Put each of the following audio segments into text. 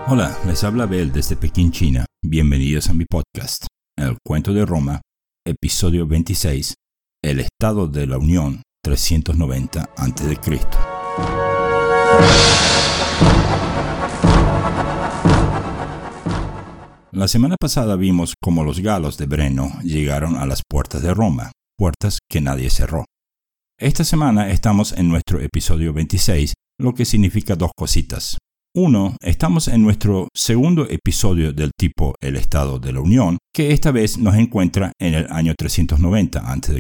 Hola, les habla Abel desde Pekín, China. Bienvenidos a mi podcast, El Cuento de Roma, episodio 26, El Estado de la Unión 390 a.C. La semana pasada vimos cómo los galos de Breno llegaron a las puertas de Roma, puertas que nadie cerró. Esta semana estamos en nuestro episodio 26, lo que significa dos cositas. 1. Estamos en nuestro segundo episodio del tipo El Estado de la Unión, que esta vez nos encuentra en el año 390 a.C.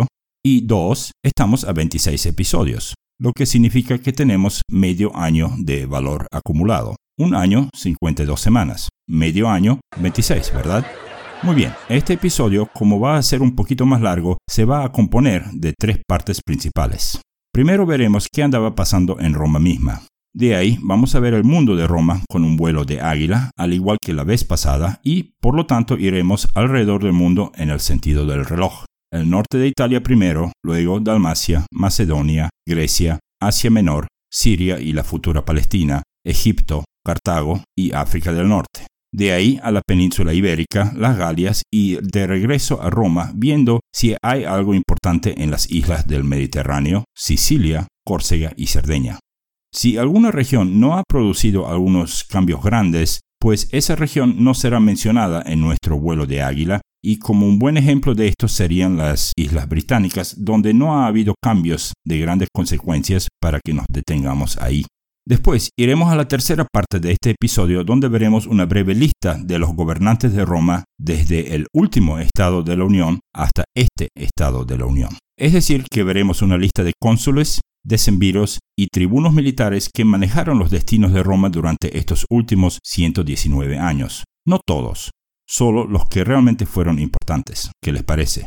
Y 2. Estamos a 26 episodios, lo que significa que tenemos medio año de valor acumulado. Un año, 52 semanas. Medio año, 26, ¿verdad? Muy bien, este episodio, como va a ser un poquito más largo, se va a componer de 3 partes principales. Primero veremos qué andaba pasando en Roma misma. De ahí vamos a ver el mundo de Roma con un vuelo de águila, al igual que la vez pasada, y por lo tanto iremos alrededor del mundo en el sentido del reloj. El norte de Italia primero, luego Dalmacia, Macedonia, Grecia, Asia Menor, Siria y la futura Palestina, Egipto, Cartago y África del Norte. De ahí a la península ibérica, las Galias y de regreso a Roma viendo si hay algo importante en las islas del Mediterráneo, Sicilia, Córcega y Cerdeña. Si alguna región no ha producido algunos cambios grandes, pues esa región no será mencionada en nuestro vuelo de águila, y como un buen ejemplo de esto serían las Islas Británicas, donde no ha habido cambios de grandes consecuencias para que nos detengamos ahí. Después iremos a la tercera parte de este episodio, donde veremos una breve lista de los gobernantes de Roma desde el último Estado de la Unión hasta este Estado de la Unión. Es decir, que veremos una lista de cónsules, decemviros y tribunos militares que manejaron los destinos de Roma durante estos últimos 119 años. No todos, solo los que realmente fueron importantes. ¿Qué les parece?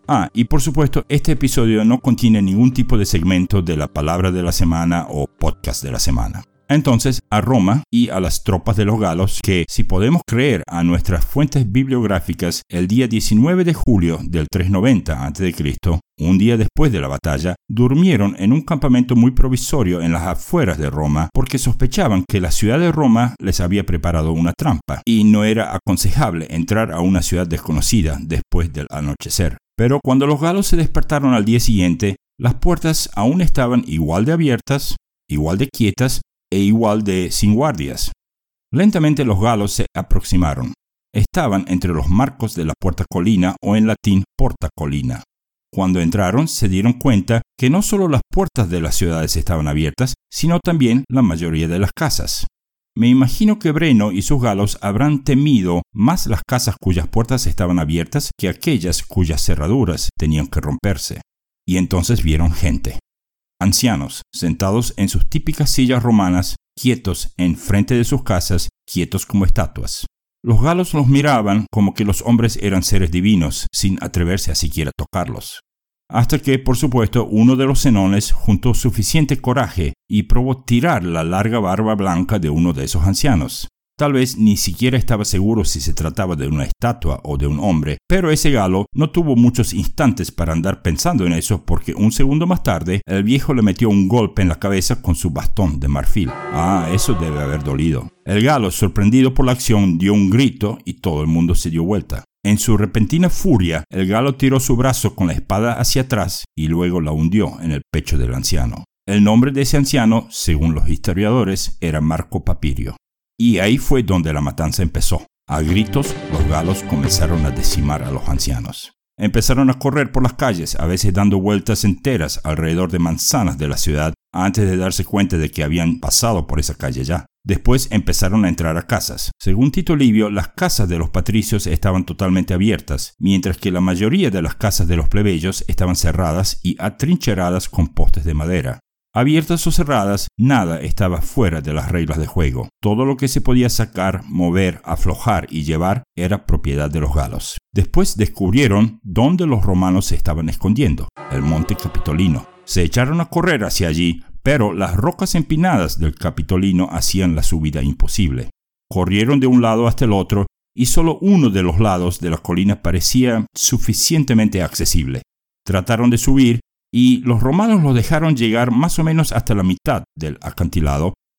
Y por supuesto, este episodio no contiene ningún tipo de segmento de la palabra de la semana o podcast de la semana. Entonces, a Roma y a las tropas de los galos que, si podemos creer a nuestras fuentes bibliográficas, el día 19 de julio del 390 a.C., un día después de la batalla, durmieron en un campamento muy provisorio en las afueras de Roma porque sospechaban que la ciudad de Roma les había preparado una trampa y no era aconsejable entrar a una ciudad desconocida después del anochecer. Pero cuando los galos se despertaron al día siguiente, las puertas aún estaban igual de abiertas, igual de quietas e igual de sin guardias. Lentamente los galos se aproximaron. Estaban entre los marcos de la puerta colina o en latín porta colina. Cuando entraron se dieron cuenta que no solo las puertas de las ciudades estaban abiertas, sino también la mayoría de las casas. Me imagino que Breno y sus galos habrán temido más las casas cuyas puertas estaban abiertas que aquellas cuyas cerraduras tenían que romperse. Y entonces vieron gente. Ancianos, sentados en sus típicas sillas romanas, quietos en frente de sus casas, quietos como estatuas. Los galos los miraban como que los hombres eran seres divinos, sin atreverse a siquiera tocarlos. Hasta que, por supuesto, uno de los senones juntó suficiente coraje y probó tirar la larga barba blanca de uno de esos ancianos. Tal vez ni siquiera estaba seguro si se trataba de una estatua o de un hombre, pero ese galo no tuvo muchos instantes para andar pensando en eso porque un segundo más tarde el viejo le metió un golpe en la cabeza con su bastón de marfil. Eso debe haber dolido. El galo, sorprendido por la acción, dio un grito y todo el mundo se dio vuelta. En su repentina furia, el galo tiró su brazo con la espada hacia atrás y luego la hundió en el pecho del anciano. El nombre de ese anciano, según los historiadores, era Marco Papirio. Y ahí fue donde la matanza empezó. A gritos, los galos comenzaron a decimar a los ancianos. Empezaron a correr por las calles, a veces dando vueltas enteras alrededor de manzanas de la ciudad, antes de darse cuenta de que habían pasado por esa calle ya. Después empezaron a entrar a casas. Según Tito Livio, las casas de los patricios estaban totalmente abiertas, mientras que la mayoría de las casas de los plebeyos estaban cerradas y atrincheradas con postes de madera. Abiertas o cerradas, nada estaba fuera de las reglas de juego. Todo lo que se podía sacar, mover, aflojar y llevar era propiedad de los galos. Después descubrieron dónde los romanos se estaban escondiendo, el Monte Capitolino. Se echaron a correr hacia allí, pero las rocas empinadas del Capitolino hacían la subida imposible. Corrieron de un lado hasta el otro y solo uno de los lados de la colina parecía suficientemente accesible. Trataron de subir y los romanos los dejaron llegar más o menos hasta la mitad del acantilado,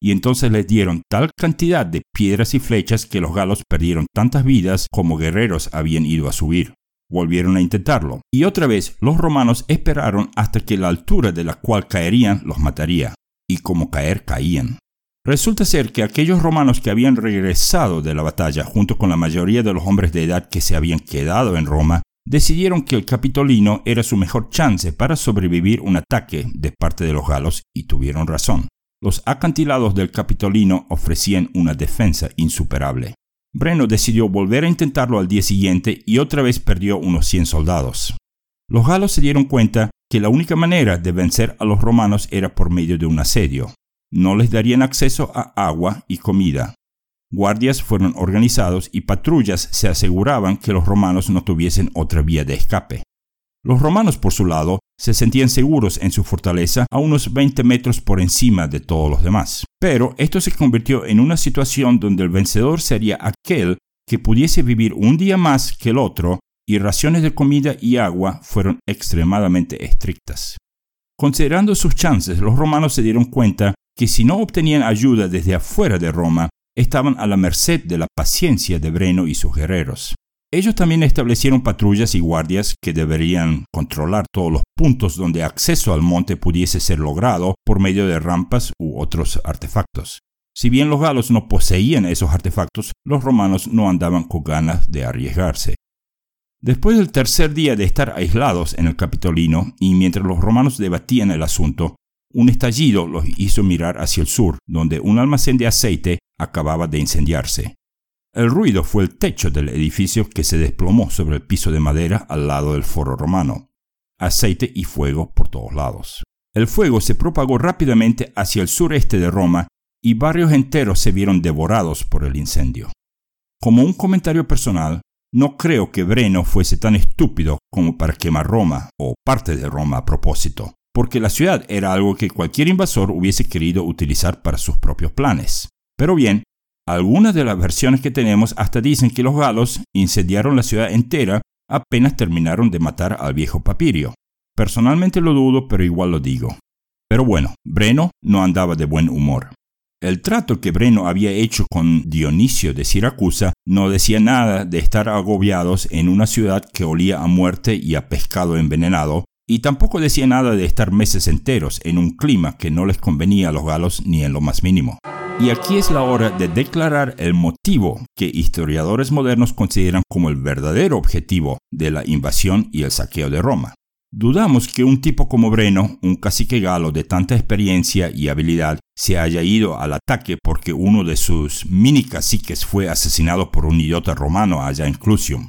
y entonces les dieron tal cantidad de piedras y flechas que los galos perdieron tantas vidas como guerreros habían ido a subir. Volvieron a intentarlo, y otra vez los romanos esperaron hasta que la altura de la cual caerían los mataría, y como caer caían. Resulta ser que aquellos romanos que habían regresado de la batalla junto con la mayoría de los hombres de edad que se habían quedado en Roma, decidieron que el Capitolino era su mejor chance para sobrevivir un ataque de parte de los galos, y tuvieron razón. Los acantilados del Capitolino ofrecían una defensa insuperable. Breno decidió volver a intentarlo al día siguiente y otra vez perdió unos 100 soldados. Los galos se dieron cuenta que la única manera de vencer a los romanos era por medio de un asedio. No les darían acceso a agua y comida. Guardias fueron organizados y patrullas se aseguraban que los romanos no tuviesen otra vía de escape. Los romanos, por su lado, se sentían seguros en su fortaleza a unos 20 metros por encima de todos los demás. Pero esto se convirtió en una situación donde el vencedor sería aquel que pudiese vivir un día más que el otro, y raciones de comida y agua fueron extremadamente estrictas. Considerando sus chances, los romanos se dieron cuenta que si no obtenían ayuda desde afuera de Roma, estaban a la merced de la paciencia de Breno y sus guerreros. Ellos también establecieron patrullas y guardias que deberían controlar todos los puntos donde acceso al monte pudiese ser logrado por medio de rampas u otros artefactos. Si bien los galos no poseían esos artefactos, los romanos no andaban con ganas de arriesgarse. Después del tercer día de estar aislados en el Capitolino y mientras los romanos debatían el asunto, un estallido los hizo mirar hacia el sur, donde un almacén de aceite acababa de incendiarse. El ruido fue el techo del edificio que se desplomó sobre el piso de madera al lado del foro romano. Aceite y fuego por todos lados. El fuego se propagó rápidamente hacia el sureste de Roma y barrios enteros se vieron devorados por el incendio. Como un comentario personal, no creo que Breno fuese tan estúpido como para quemar Roma o parte de Roma a propósito, porque la ciudad era algo que cualquier invasor hubiese querido utilizar para sus propios planes. Pero bien, algunas de las versiones que tenemos hasta dicen que los galos incendiaron la ciudad entera apenas terminaron de matar al viejo Papirio. Personalmente lo dudo, pero igual lo digo. Pero bueno, Breno no andaba de buen humor. El trato que Breno había hecho con Dionisio de Siracusa no decía nada de estar agobiados en una ciudad que olía a muerte y a pescado envenenado, y tampoco decía nada de estar meses enteros en un clima que no les convenía a los galos ni en lo más mínimo. Y aquí es la hora de declarar el motivo que historiadores modernos consideran como el verdadero objetivo de la invasión y el saqueo de Roma. Dudamos que un tipo como Breno, un cacique galo de tanta experiencia y habilidad, se haya ido al ataque porque uno de sus mini caciques fue asesinado por un idiota romano allá en Clusium.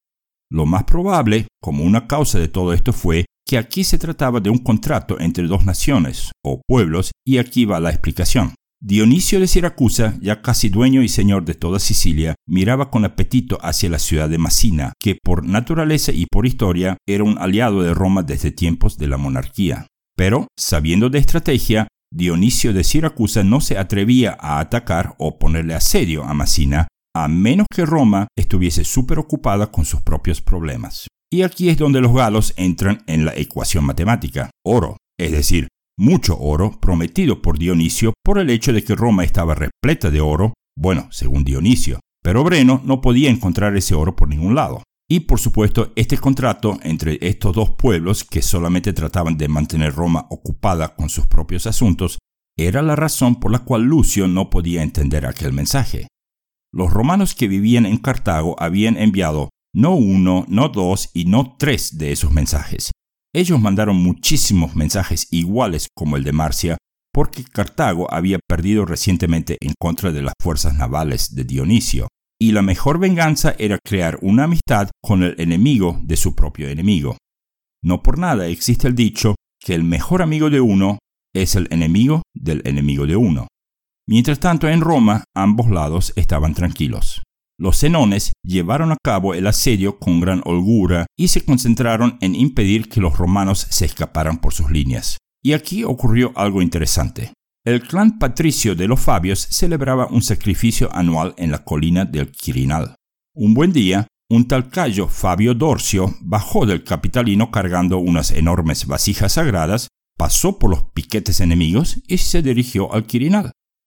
Lo más probable, como una causa de todo esto, fue que aquí se trataba de un contrato entre dos naciones o pueblos, y aquí va la explicación. Dionisio de Siracusa, ya casi dueño y señor de toda Sicilia, miraba con apetito hacia la ciudad de Massina, que por naturaleza y por historia era un aliado de Roma desde tiempos de la monarquía. Pero, sabiendo de estrategia, Dionisio de Siracusa no se atrevía a atacar o ponerle asedio a Massina, a menos que Roma estuviese súper ocupada con sus propios problemas. Y aquí es donde los galos entran en la ecuación matemática. Oro, es decir, mucho oro prometido por Dionisio por el hecho de que Roma estaba repleta de oro, bueno, según Dionisio, pero Breno no podía encontrar ese oro por ningún lado. Y por supuesto, este contrato entre estos dos pueblos que solamente trataban de mantener Roma ocupada con sus propios asuntos era la razón por la cual Lucio no podía entender aquel mensaje. Los romanos que vivían en Cartago habían enviado no uno, no dos y no tres de esos mensajes. Ellos mandaron muchísimos mensajes iguales como el de Marcia, porque Cartago había perdido recientemente en contra de las fuerzas navales de Dionisio, y la mejor venganza era crear una amistad con el enemigo de su propio enemigo. No por nada existe el dicho que el mejor amigo de uno es el enemigo del enemigo de uno. Mientras tanto, en Roma, ambos lados estaban tranquilos. Los senones llevaron a cabo el asedio con gran holgura y se concentraron en impedir que los romanos se escaparan por sus líneas. Y aquí ocurrió algo interesante. El clan patricio de los Fabios celebraba un sacrificio anual en la colina del Quirinal. Un buen día, un tal Cayo Fabio Dorcio bajó del Capitolino cargando unas enormes vasijas sagradas, pasó por los piquetes enemigos y se dirigió al Quirinal.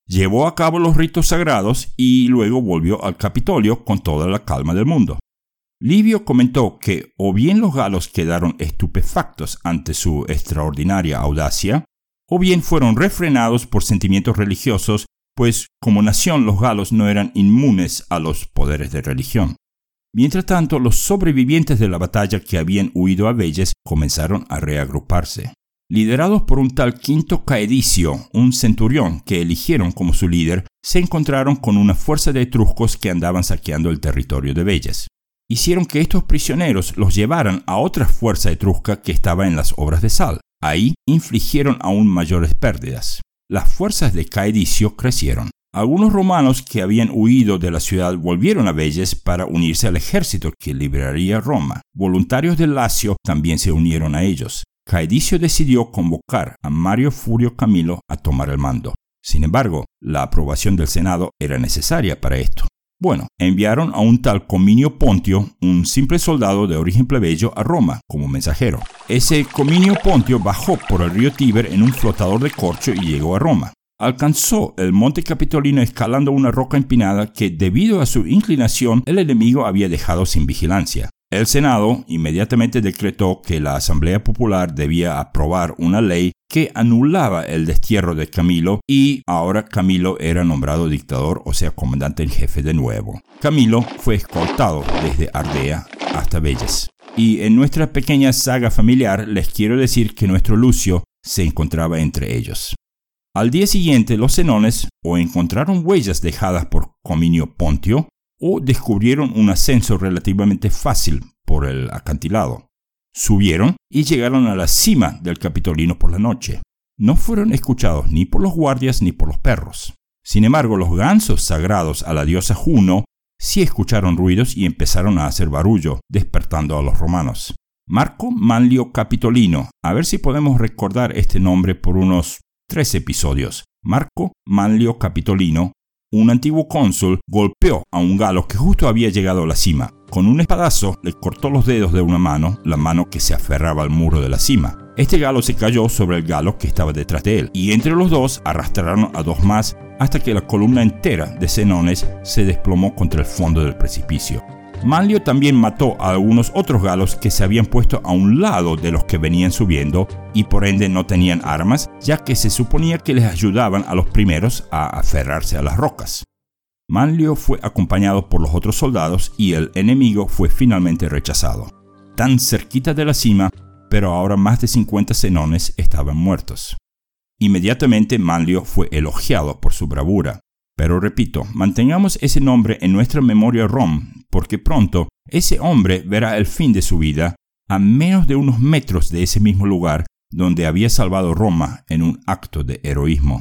llevó a cabo los ritos sagrados y luego volvió al Capitolio con toda la calma del mundo. Livio comentó que o bien los galos quedaron estupefactos ante su extraordinaria audacia, o bien fueron refrenados por sentimientos religiosos, pues como nación los galos no eran inmunes a los poderes de religión. Mientras tanto, los sobrevivientes de la batalla que habían huido a Velles comenzaron a reagruparse. Liderados por un tal Quinto Caedicio, un centurión que eligieron como su líder, se encontraron con una fuerza de etruscos que andaban saqueando el territorio de Velles. Hicieron que estos prisioneros los llevaran a otra fuerza etrusca que estaba en las obras de sal. Ahí infligieron aún mayores pérdidas. Las fuerzas de Caedicio crecieron. Algunos romanos que habían huido de la ciudad volvieron a Velles para unirse al ejército que liberaría Roma. Voluntarios del Lacio también se unieron a ellos. Caedicio decidió convocar a Mario Furio Camilo a tomar el mando. Sin embargo, la aprobación del Senado era necesaria para esto. Bueno, enviaron a un tal Cominio Pontio, un simple soldado de origen plebeyo, a Roma como mensajero. Ese Cominio Pontio bajó por el río Tíber en un flotador de corcho y llegó a Roma. Alcanzó el monte Capitolino escalando una roca empinada que, debido a su inclinación, el enemigo había dejado sin vigilancia. El Senado inmediatamente decretó que la Asamblea Popular debía aprobar una ley que anulaba el destierro de Camilo y ahora Camilo era nombrado dictador, o sea, comandante en jefe de nuevo. Camilo fue escoltado desde Ardea hasta Velles. Y en nuestra pequeña saga familiar les quiero decir que nuestro Lucio se encontraba entre ellos. Al día siguiente los senones o encontraron huellas dejadas por Cominio Pontio o descubrieron un ascenso relativamente fácil por el acantilado. Subieron y llegaron a la cima del Capitolino por la noche. No fueron escuchados ni por los guardias ni por los perros. Sin embargo, los gansos sagrados a la diosa Juno sí escucharon ruidos y empezaron a hacer barullo, despertando a los romanos. Marco Manlio Capitolino, a ver si podemos recordar este nombre por unos 3 episodios. Marco Manlio Capitolino, un antiguo cónsul, golpeó a un galo que justo había llegado a la cima. Con un espadazo le cortó los dedos de una mano, la mano que se aferraba al muro de la cima. Este galo se cayó sobre el galo que estaba detrás de él, y entre los dos arrastraron a 2 más hasta que la columna entera de senones se desplomó contra el fondo del precipicio. Manlio también mató a algunos otros galos que se habían puesto a un lado de los que venían subiendo y por ende no tenían armas, ya que se suponía que les ayudaban a los primeros a aferrarse a las rocas. Manlio fue acompañado por los otros soldados y el enemigo fue finalmente rechazado. Tan cerquita de la cima, pero ahora más de 50 senones estaban muertos. Inmediatamente Manlio fue elogiado por su bravura. Pero repito, mantengamos ese nombre en nuestra memoria rom, porque pronto ese hombre verá el fin de su vida a menos de unos metros de ese mismo lugar donde había salvado Roma en un acto de heroísmo.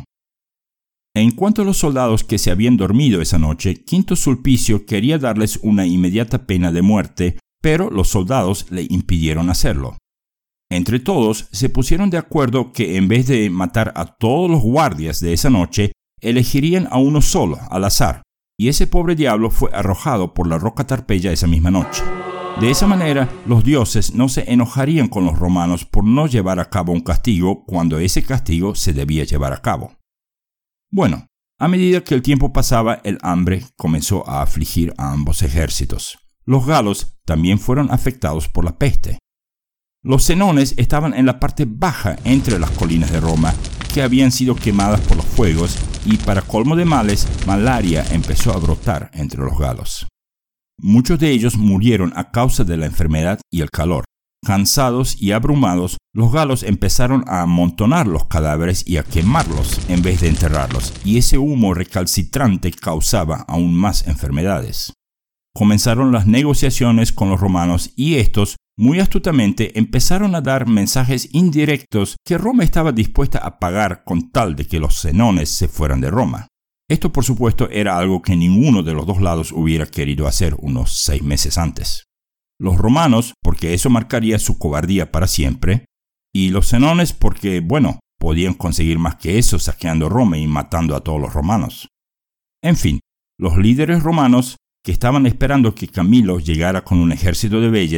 En cuanto a los soldados que se habían dormido esa noche, Quinto Sulpicio quería darles una inmediata pena de muerte, pero los soldados le impidieron hacerlo. Entre todos se pusieron de acuerdo que en vez de matar a todos los guardias de esa noche, elegirían a uno solo, al azar, y ese pobre diablo fue arrojado por la roca Tarpeya esa misma noche. De esa manera, los dioses no se enojarían con los romanos por no llevar a cabo un castigo cuando ese castigo se debía llevar a cabo. Bueno, a medida que el tiempo pasaba, el hambre comenzó a afligir a ambos ejércitos. Los galos también fueron afectados por la peste. Los senones estaban en la parte baja entre las colinas de Roma, que habían sido quemadas por los fuegos, y para colmo de males, malaria empezó a brotar entre los galos. Muchos de ellos murieron a causa de la enfermedad y el calor. Cansados y abrumados, los galos empezaron a amontonar los cadáveres y a quemarlos en vez de enterrarlos, y ese humo recalcitrante causaba aún más enfermedades. Comenzaron las negociaciones con los romanos y estos, muy astutamente, empezaron a dar mensajes indirectos que Roma estaba dispuesta a pagar con tal de que los senones se fueran de Roma. Esto, por supuesto, era algo que ninguno de los dos lados hubiera querido hacer unos 6 meses antes. Los romanos, porque eso marcaría su cobardía para siempre, y los senones porque, bueno, podían conseguir más que eso saqueando Roma y matando a todos los romanos. En fin, los líderes romanos, que estaban esperando que Camilo llegara con un ejército de Velles,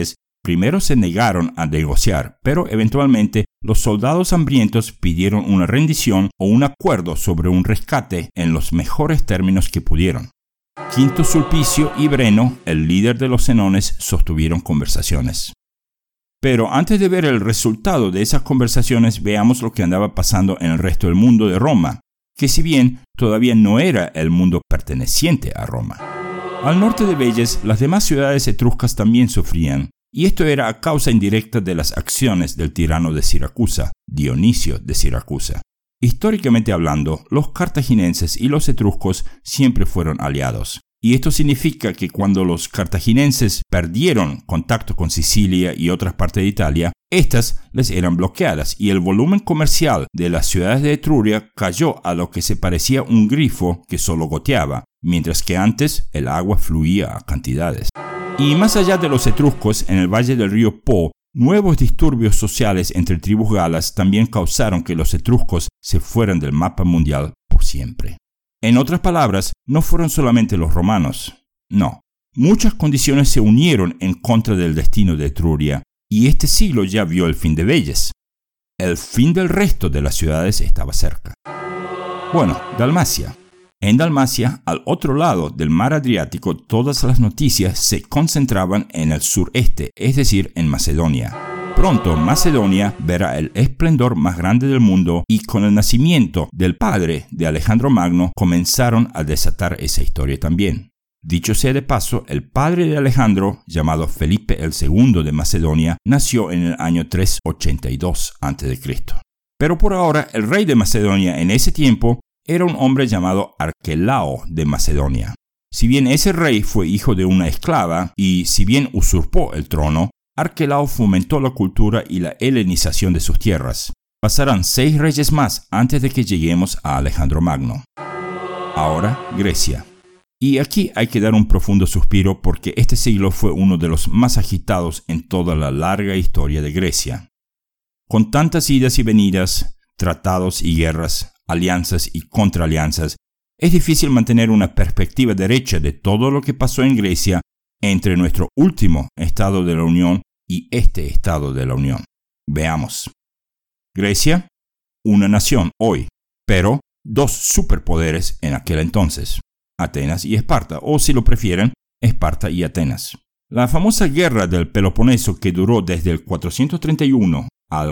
primero se negaron a negociar, pero eventualmente los soldados hambrientos pidieron una rendición o un acuerdo sobre un rescate en los mejores términos que pudieron. Quinto Sulpicio y Breno, el líder de los senones, sostuvieron conversaciones. Pero antes de ver el resultado de esas conversaciones, veamos lo que andaba pasando en el resto del mundo de Roma, que si bien todavía no era el mundo perteneciente a Roma. Al norte de Veles, las demás ciudades etruscas también sufrían, y esto era a causa indirecta de las acciones del tirano de Siracusa, Dionisio de Siracusa. Históricamente hablando, los cartagineses y los etruscos siempre fueron aliados. Y esto significa que cuando los cartagineses perdieron contacto con Sicilia y otras partes de Italia, estas les eran bloqueadas y el volumen comercial de las ciudades de Etruria cayó a lo que se parecía un grifo que solo goteaba, mientras que antes el agua fluía a cantidades. Y más allá de los etruscos, en el valle del río Po, nuevos disturbios sociales entre tribus galas también causaron que los etruscos se fueran del mapa mundial por siempre. En otras palabras, no fueron solamente los romanos. No, muchas condiciones se unieron en contra del destino de Etruria, y este siglo ya vio el fin de Veles. El fin del resto de las ciudades estaba cerca. Bueno, Dalmacia. En Dalmacia, al otro lado del mar Adriático, todas las noticias se concentraban en el sureste, es decir, en Macedonia. Pronto Macedonia verá el esplendor más grande del mundo y con el nacimiento del padre de Alejandro Magno comenzaron a desatar esa historia también. Dicho sea de paso, el padre de Alejandro, llamado Felipe II de Macedonia, nació en el año 382 a.C. Pero por ahora, el rey de Macedonia en ese tiempo era un hombre llamado Arquelao de Macedonia. Si bien ese rey fue hijo de una esclava y si bien usurpó el trono, Arquelao fomentó la cultura y la helenización de sus tierras. Pasarán 6 reyes más antes de que lleguemos a Alejandro Magno. Ahora, Grecia. Y aquí hay que dar un profundo suspiro porque este siglo fue uno de los más agitados en toda la larga historia de Grecia. Con tantas idas y venidas, tratados y guerras, alianzas y contraalianzas, es difícil mantener una perspectiva derecha de todo lo que pasó en Grecia entre nuestro último estado de la Unión y este estado de la Unión. Veamos. Grecia, una nación hoy, pero 2 superpoderes en aquel entonces, Atenas y Esparta, o si lo prefieren, Esparta y Atenas. La famosa guerra del Peloponeso, que duró desde el 431 al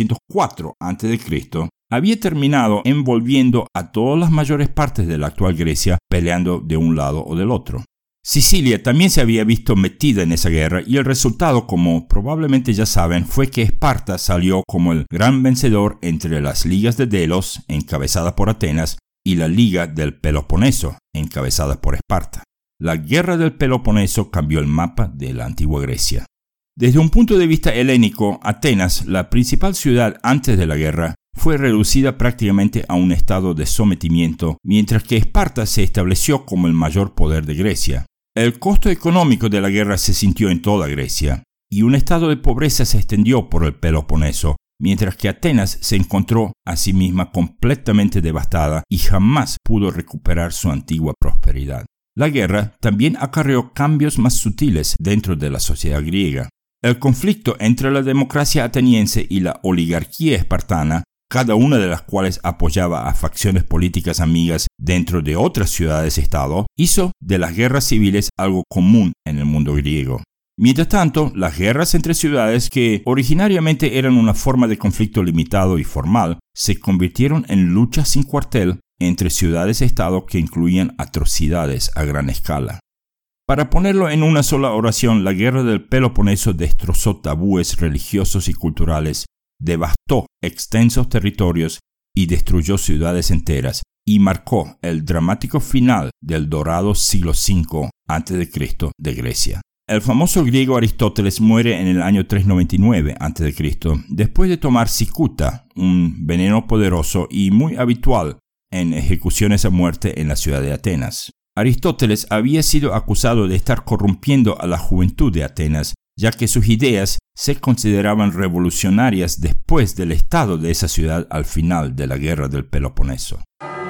404 a.C., había terminado envolviendo a todas las mayores partes de la actual Grecia peleando de un lado o del otro. Sicilia también se había visto metida en esa guerra y el resultado, como probablemente ya saben, fue que Esparta salió como el gran vencedor entre las ligas de Delos, encabezada por Atenas, y la liga del Peloponeso, encabezada por Esparta. La guerra del Peloponeso cambió el mapa de la antigua Grecia. Desde un punto de vista helénico, Atenas, la principal ciudad antes de la guerra, fue reducida prácticamente a un estado de sometimiento, mientras que Esparta se estableció como el mayor poder de Grecia. El costo económico de la guerra se sintió en toda Grecia, y un estado de pobreza se extendió por el Peloponeso, mientras que Atenas se encontró a sí misma completamente devastada y jamás pudo recuperar su antigua prosperidad. La guerra también acarreó cambios más sutiles dentro de la sociedad griega. El conflicto entre la democracia ateniense y la oligarquía espartana, cada una de las cuales apoyaba a facciones políticas amigas dentro de otras ciudades-estado, hizo de las guerras civiles algo común en el mundo griego. Mientras tanto, las guerras entre ciudades, que originariamente eran una forma de conflicto limitado y formal, se convirtieron en luchas sin cuartel entre ciudades-estado que incluían atrocidades a gran escala. Para ponerlo en una sola oración, la guerra del Peloponeso destrozó tabúes religiosos y culturales, devastó extensos territorios y destruyó ciudades enteras, y marcó el dramático final del dorado siglo V a.C. de Grecia. El famoso griego Aristóteles muere en el año 399 a.C., después de tomar cicuta, un veneno poderoso y muy habitual en ejecuciones a muerte en la ciudad de Atenas. Aristóteles había sido acusado de estar corrompiendo a la juventud de Atenas, ya que sus ideas se consideraban revolucionarias después del estado de esa ciudad al final de la guerra del Peloponeso.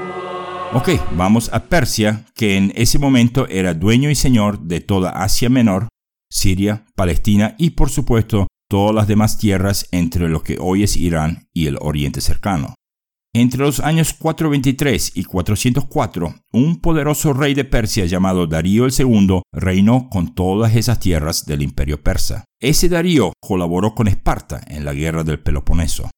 Ok, vamos a Persia, que en ese momento era dueño y señor de toda Asia Menor, Siria, Palestina y por supuesto todas las demás tierras entre lo que hoy es Irán y el Oriente Cercano. Entre los años 423 y 404, un poderoso rey de Persia llamado Darío II reinó con todas esas tierras del Imperio Persa. Ese Darío colaboró con Esparta en la guerra del Peloponeso.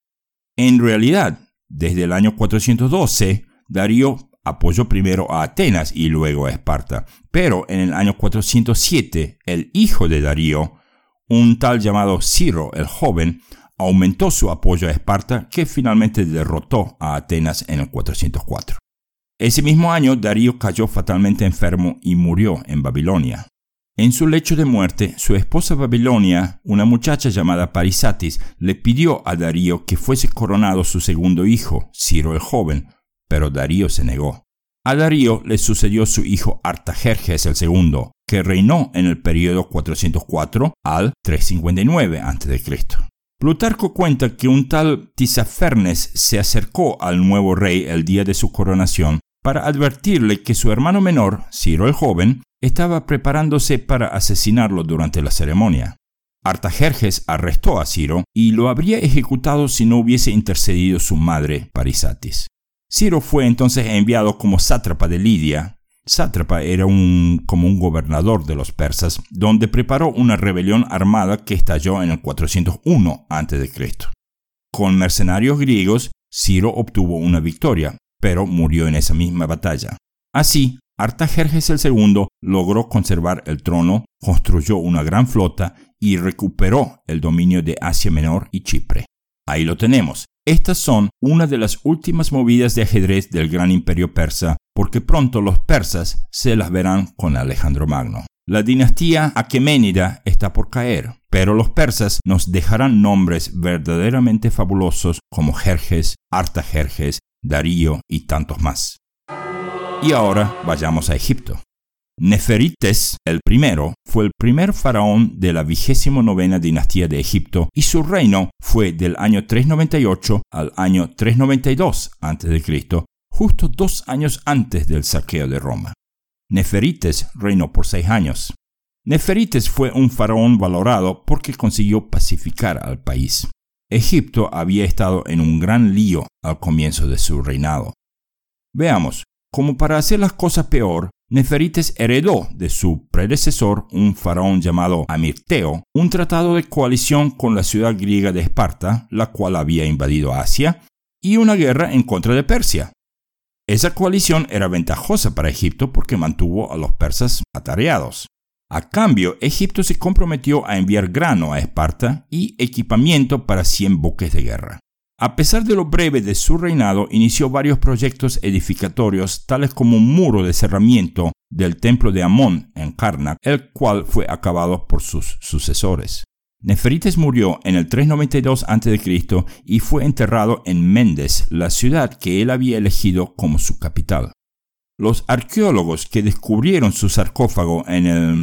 En realidad, desde el año 412, Darío apoyó primero a Atenas y luego a Esparta, pero en el año 407, el hijo de Darío, un tal llamado Ciro el Joven, aumentó su apoyo a Esparta, que finalmente derrotó a Atenas en el 404. Ese mismo año, Darío cayó fatalmente enfermo y murió en Babilonia. En su lecho de muerte, su esposa Babilonia, una muchacha llamada Parisatis, le pidió a Darío que fuese coronado su segundo hijo, Ciro el Joven, pero Darío se negó. A Darío le sucedió su hijo Artajerjes II, que reinó en el período 404 al 359 a.C. Plutarco cuenta que un tal Tisafernes se acercó al nuevo rey el día de su coronación para advertirle que su hermano menor, Ciro el Joven, estaba preparándose para asesinarlo durante la ceremonia. Artajerjes arrestó a Ciro y lo habría ejecutado si no hubiese intercedido su madre, Parisatis. Ciro fue entonces enviado como sátrapa de Lidia. Sátrapa era como un gobernador de los persas, donde preparó una rebelión armada que estalló en el 401 a.C. Con mercenarios griegos, Ciro obtuvo una victoria, pero murió en esa misma batalla. Así, Artajerjes II logró conservar el trono, construyó una gran flota y recuperó el dominio de Asia Menor y Chipre. Ahí lo tenemos. Estas son una de las últimas movidas de ajedrez del gran imperio persa, porque pronto los persas se las verán con Alejandro Magno. La dinastía aqueménida está por caer, pero los persas nos dejarán nombres verdaderamente fabulosos como Jerjes, Artajerjes, Darío y tantos más. Y ahora vayamos a Egipto. Neferites el I fue el primer faraón de la 29ª dinastía de Egipto y su reino fue del año 398 al año 392 a.C., justo 2 años antes del saqueo de Roma. Neferites reinó por 6 años. Neferites fue un faraón valorado porque consiguió pacificar al país. Egipto había estado en un gran lío al comienzo de su reinado. Veamos, como para hacer las cosas peor, Neferites heredó de su predecesor, un faraón llamado Amirteo, un tratado de coalición con la ciudad griega de Esparta, la cual había invadido Asia, y una guerra en contra de Persia. Esa coalición era ventajosa para Egipto porque mantuvo a los persas atareados. A cambio, Egipto se comprometió a enviar grano a Esparta y equipamiento para 100 buques de guerra. A pesar de lo breve de su reinado, inició varios proyectos edificatorios, tales como un muro de cerramiento del templo de Amón en Karnak, el cual fue acabado por sus sucesores. Neferites murió en el 392 a.C. y fue enterrado en Mendes, la ciudad que él había elegido como su capital. Los arqueólogos que descubrieron su sarcófago en el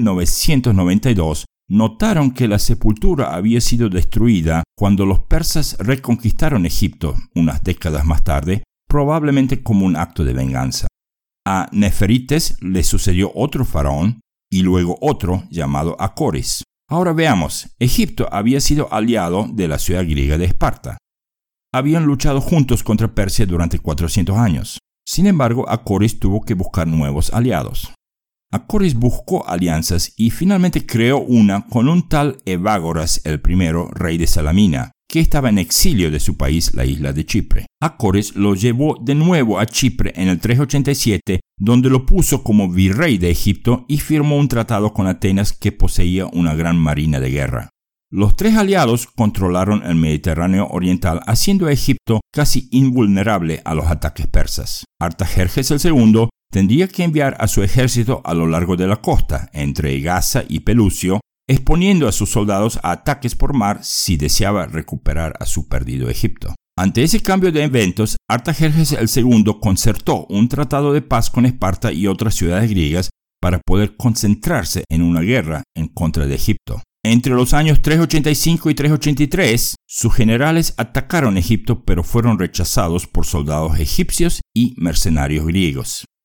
1992 notaron que la sepultura había sido destruida cuando los persas reconquistaron Egipto unas décadas más tarde, probablemente como un acto de venganza. A Neferites le sucedió otro faraón y luego otro llamado Acoris. Ahora veamos, Egipto había sido aliado de la ciudad griega de Esparta. Habían luchado juntos contra Persia durante 400 años. Sin embargo, Acoris tuvo que buscar nuevos aliados. Acoris buscó alianzas y finalmente creó una con un tal Evágoras el I, rey de Salamina, que estaba en exilio de su país, la isla de Chipre. Acoris lo llevó de nuevo a Chipre en el 387, donde lo puso como virrey de Egipto y firmó un tratado con Atenas que poseía una gran marina de guerra. Los tres aliados controlaron el Mediterráneo oriental, haciendo a Egipto casi invulnerable a los ataques persas. Artajerjes II tendría que enviar a su ejército a lo largo de la costa, entre Gaza y Pelusio, exponiendo a sus soldados a ataques por mar si deseaba recuperar a su perdido Egipto. Ante ese cambio de eventos, Artajerjes II concertó un tratado de paz con Esparta y otras ciudades griegas para poder concentrarse en una guerra en contra de Egipto. Entre los años 385 y 383, sus generales atacaron Egipto, pero fueron rechazados por soldados egipcios y mercenarios griegos.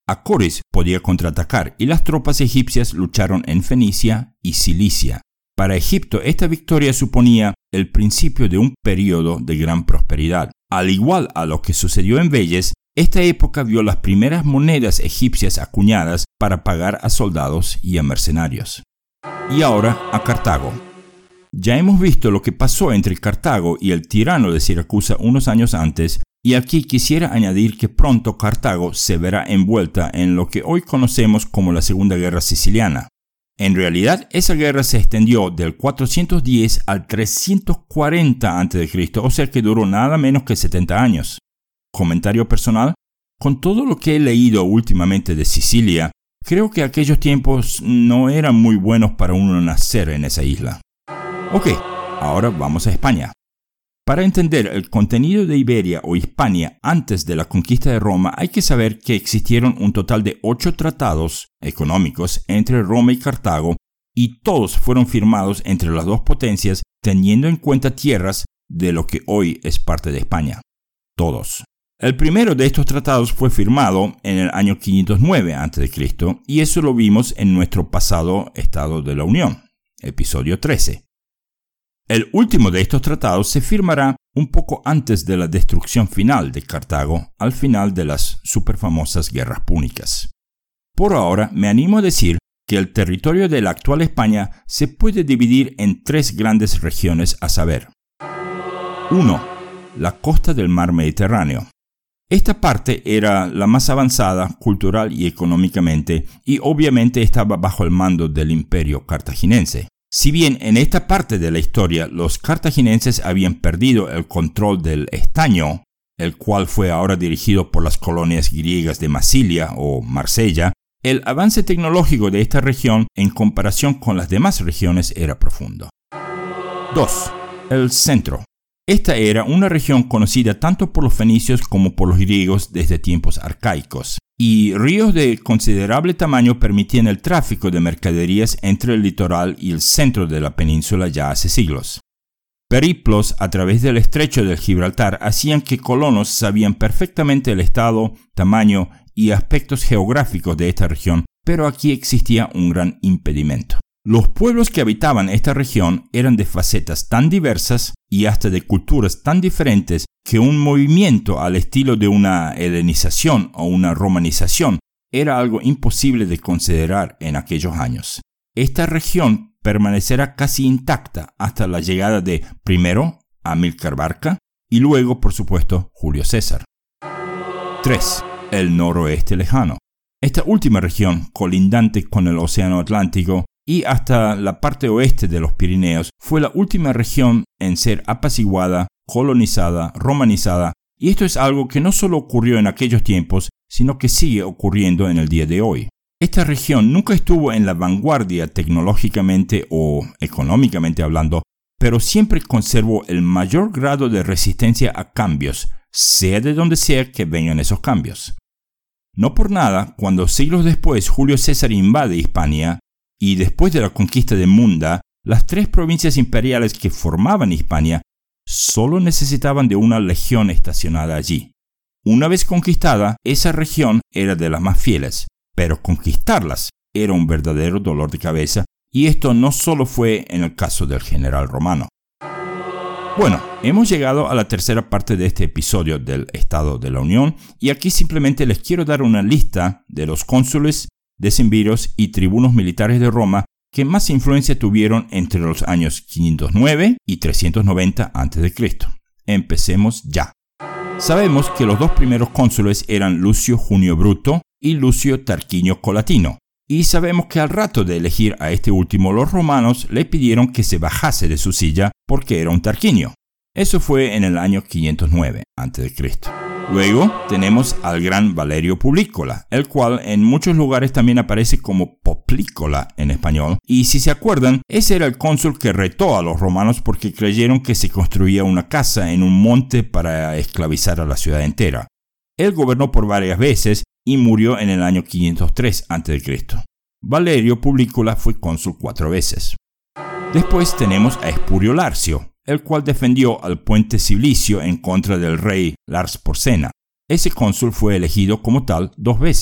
Acoris podía contraatacar y las tropas egipcias lucharon en Fenicia y Cilicia. Para Egipto, esta victoria suponía el principio de un periodo de gran prosperidad. Al igual a lo que sucedió en Vélez, esta época vio las primeras monedas egipcias acuñadas para pagar a soldados y a mercenarios. Y ahora a Cartago. Ya hemos visto lo que pasó entre Cartago y el tirano de Siracusa unos años antes, y aquí quisiera añadir que pronto Cartago se verá envuelta en lo que hoy conocemos como la Segunda Guerra Siciliana. En realidad, esa guerra se extendió del 410 al 340 a.C., o sea que duró nada menos que 70 años. Comentario personal: con todo lo que he leído últimamente de Sicilia, creo que aquellos tiempos no eran muy buenos para uno nacer en esa isla. Ok, ahora vamos a España. Para entender el contenido de Iberia o Hispania antes de la conquista de Roma, hay que saber que existieron un total de 8 tratados económicos entre Roma y Cartago, y todos fueron firmados entre las dos potencias teniendo en cuenta tierras de lo que hoy es parte de España. Todos. El primero de estos tratados fue firmado en el año 509 a.C. y eso lo vimos en nuestro pasado Estado de la Unión, episodio 13. El último de estos tratados se firmará un poco antes de la destrucción final de Cartago, al final de las superfamosas guerras púnicas. Por ahora, me animo a decir que el territorio de la actual España se puede dividir en 3 grandes regiones, a saber: 1. La costa del mar Mediterráneo. Esta parte era la más avanzada cultural y económicamente, y obviamente estaba bajo el mando del imperio cartaginense. Si bien en esta parte de la historia los cartaginenses habían perdido el control del estaño, el cual fue ahora dirigido por las colonias griegas de Massilia o Marsella, el avance tecnológico de esta región en comparación con las demás regiones era profundo. 2. El centro. Esta era una región conocida tanto por los fenicios como por los griegos desde tiempos arcaicos, y ríos de considerable tamaño permitían el tráfico de mercaderías entre el litoral y el centro de la península ya hace siglos. Periplos a través del estrecho del Gibraltar hacían que colonos sabían perfectamente el estado, tamaño y aspectos geográficos de esta región, pero aquí existía un gran impedimento. Los pueblos que habitaban esta región eran de facetas tan diversas y hasta de culturas tan diferentes que un movimiento al estilo de una helenización o una romanización era algo imposible de considerar en aquellos años. Esta región permanecerá casi intacta hasta la llegada de, primero, Amílcar Barca y luego, por supuesto, Julio César. 3. El noroeste lejano. Esta última región, colindante con el Océano Atlántico, y hasta la parte oeste de los Pirineos, fue la última región en ser apaciguada, colonizada, romanizada, y esto es algo que no solo ocurrió en aquellos tiempos, sino que sigue ocurriendo en el día de hoy. Esta región nunca estuvo en la vanguardia tecnológicamente o económicamente hablando, pero siempre conservó el mayor grado de resistencia a cambios, sea de donde sea que vengan esos cambios. No por nada, cuando siglos después Julio César invade Hispania, y después de la conquista de Munda, las 3 provincias imperiales que formaban Hispania solo necesitaban de una legión estacionada allí. Una vez conquistada, esa región era de las más fieles, pero conquistarlas era un verdadero dolor de cabeza, y esto no solo fue en el caso del general romano. Bueno, hemos llegado a la tercera parte de este episodio del Estado de la Unión, y aquí simplemente les quiero dar una lista de los cónsules, decemviros y tribunos militares de Roma que más influencia tuvieron entre los años 509 y 390 a.C. Empecemos ya. Sabemos que los 2 primeros cónsules eran Lucio Junio Bruto y Lucio Tarquinio Colatino, y sabemos que al rato de elegir a este último los romanos le pidieron que se bajase de su silla porque era un tarquinio. Eso fue en el año 509 a.C. Luego tenemos al gran Valerio Publícola, el cual en muchos lugares también aparece como Poplícola en español, y si se acuerdan, ese era el cónsul que retó a los romanos porque creyeron que se construía una casa en un monte para esclavizar a la ciudad entera. Él gobernó por varias veces y murió en el año 503 a.C. Valerio Publícola fue cónsul 4 veces. Después tenemos a Espurio Larcio, el cual defendió al puente Cilicio en contra del rey Lars Porsena. Ese cónsul fue elegido como tal 2 veces.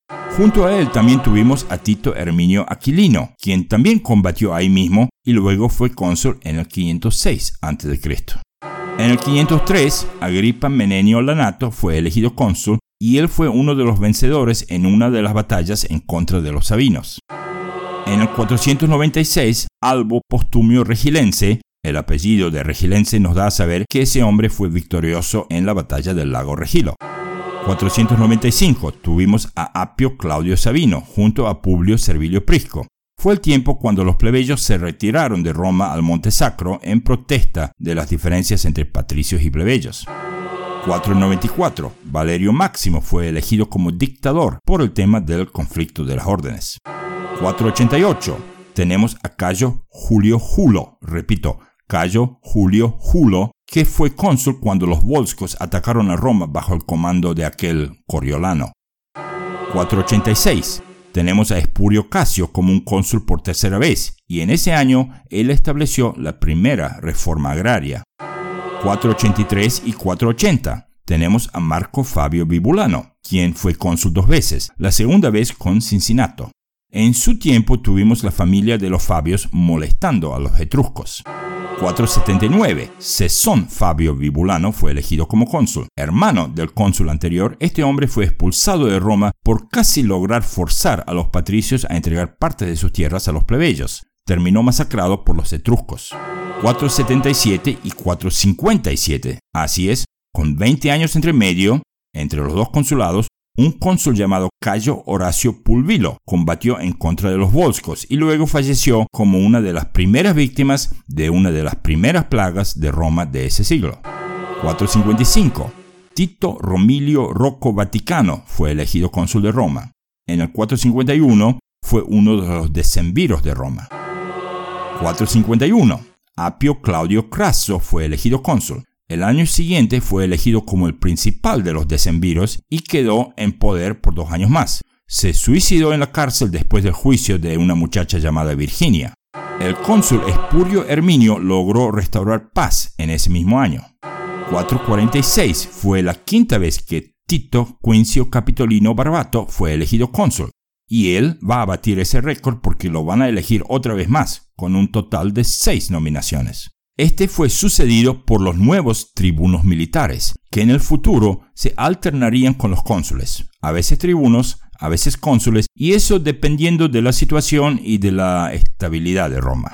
Junto a él también tuvimos a Tito Herminio Aquilino, quien también combatió ahí mismo y luego fue cónsul en el 506 a.C. En el 503, Agripa Menenio Lanato fue elegido cónsul y él fue uno de los vencedores en una de las batallas en contra de los sabinos. En el 496, Albo Postumio Regilense, el apellido de Regilense nos da a saber que ese hombre fue victorioso en la batalla del lago Regilo. 495, tuvimos a Apio Claudio Sabino junto a Publio Servilio Prisco. Fue el tiempo cuando los plebeyos se retiraron de Roma al Monte Sacro en protesta de las diferencias entre patricios y plebeyos. 494, Valerio Máximo fue elegido como dictador por el tema del conflicto de las órdenes. 488, tenemos a Cayo Julio Julo, Cayo Julio Julo, que fue cónsul cuando los volscos atacaron a Roma bajo el comando de aquel Coriolano. 486, tenemos a Espurio Casio como un cónsul por tercera vez, y en ese año él estableció la primera reforma agraria. 483 y 480, tenemos a Marco Fabio Vibulano, quien fue cónsul 2 veces, la segunda vez con Cincinato. En su tiempo tuvimos la familia de los Fabios molestando a los etruscos. 479, Cesón Fabio Vibulano fue elegido como cónsul. Hermano del cónsul anterior, este hombre fue expulsado de Roma por casi lograr forzar a los patricios a entregar parte de sus tierras a los plebeyos. Terminó masacrado por los etruscos. 477 y 457, así es, con 20 años entre medio, entre los dos consulados, un cónsul llamado Cayo Horacio Pulvilo combatió en contra de los volscos y luego falleció como una de las primeras víctimas de una de las primeras plagas de Roma de ese siglo. 455. Tito Romilio Rocco Vaticano fue elegido cónsul de Roma. En el 451 fue uno de los decemviros de Roma. 451. Apio Claudio Craso fue elegido cónsul. El año siguiente fue elegido como el principal de los decemviros y quedó en poder por 2 años más. Se suicidó en la cárcel después del juicio de una muchacha llamada Virginia. El cónsul Espurio Herminio logró restaurar paz en ese mismo año. 446 fue la 5ª vez que Tito Quincio Capitolino Barbato fue elegido cónsul, y él va a batir ese récord porque lo van a elegir otra vez más, con un total de 6 nominaciones. Este fue sucedido por los nuevos tribunos militares, que en el futuro se alternarían con los cónsules, a veces tribunos, a veces cónsules, y eso dependiendo de la situación y de la estabilidad de Roma.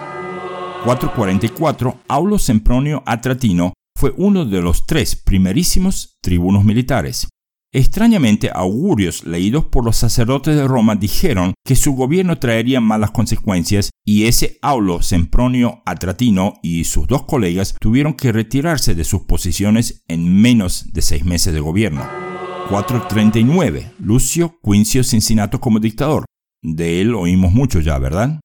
444, Aulo Sempronio Atratino fue uno de los 3 primerísimos tribunos militares. Extrañamente, augurios leídos por los sacerdotes de Roma dijeron que su gobierno traería malas consecuencias y ese Aulo Sempronio Atratino y sus 2 colegas tuvieron que retirarse de sus posiciones en menos de 6 meses de gobierno. 439, Lucio Quincio Cincinato como dictador. De él oímos mucho ya, ¿verdad?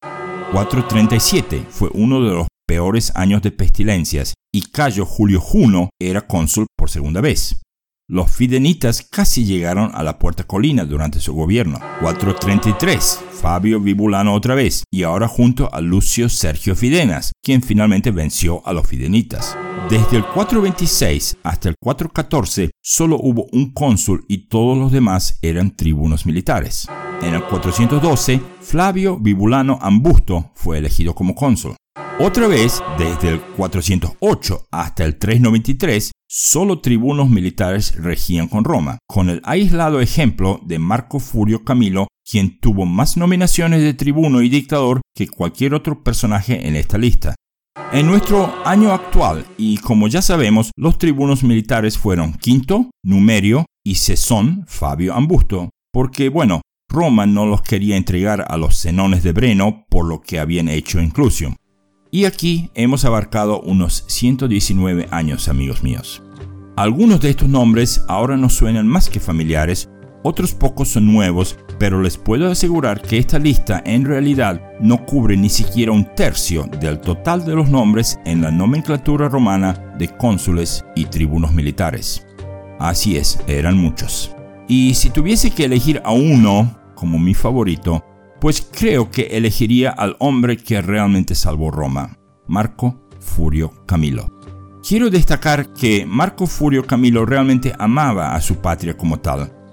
437 fue uno de los peores años de pestilencias y Cayo Julio Juno era cónsul por segunda vez. Los fidenitas casi llegaron a la Puerta Colina durante su gobierno. 433, Fabio Vibulano otra vez, y ahora junto a Lucio Sergio Fidenas, quien finalmente venció a los fidenitas. Desde el 426 hasta el 414 solo hubo un cónsul y todos los demás eran tribunos militares. En el 412, Flavio Vibulano Ambusto fue elegido como cónsul. Otra vez, desde el 408 hasta el 393, solo tribunos militares regían con Roma, con el aislado ejemplo de Marco Furio Camilo, quien tuvo más nominaciones de tribuno y dictador que cualquier otro personaje en esta lista. En nuestro año actual, y como ya sabemos, los tribunos militares fueron Quinto, Numerio y Cesón Fabio Ambusto, porque Roma no los quería entregar a los Senones de Breno por lo que habían hecho en Clusium. Y aquí hemos abarcado unos 119 años, amigos míos. Algunos de estos nombres ahora nos suenan más que familiares, otros pocos son nuevos, pero les puedo asegurar que esta lista en realidad no cubre ni siquiera 1/3 del total de los nombres en la nomenclatura romana de cónsules y tribunos militares. Así es, eran muchos. Y si tuviese que elegir a uno como mi favorito, pues creo que elegiría al hombre que realmente salvó Roma, Marco Furio Camilo. Quiero destacar que Marco Furio Camilo realmente amaba a su patria como tal.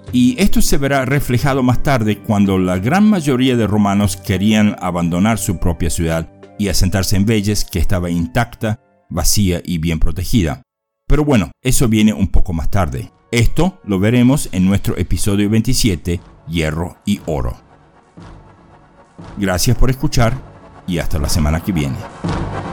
Y esto se verá reflejado más tarde cuando la gran mayoría de romanos querían abandonar su propia ciudad y asentarse en Veles, que estaba intacta, vacía y bien protegida. Pero bueno, eso viene un poco más tarde. Esto lo veremos en nuestro episodio 27, Hierro y Oro. Gracias por escuchar y hasta la semana que viene.